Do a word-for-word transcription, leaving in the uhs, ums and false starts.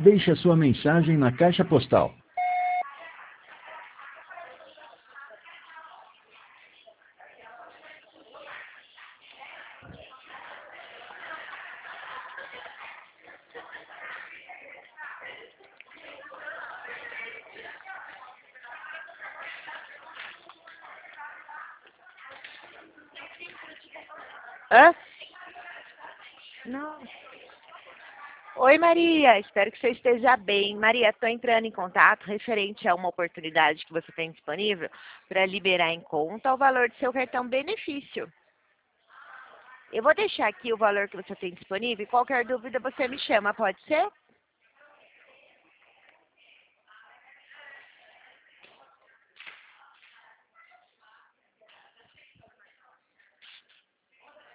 Deixe a sua mensagem na caixa postal. Hã? Não. Oi, Maria. Espero que você esteja bem. Maria, estou entrando em contato referente a uma oportunidade que você tem disponível para liberar em conta o valor do seu cartão benefício. Eu vou deixar aqui o valor que você tem disponível e qualquer dúvida você me chama, pode ser?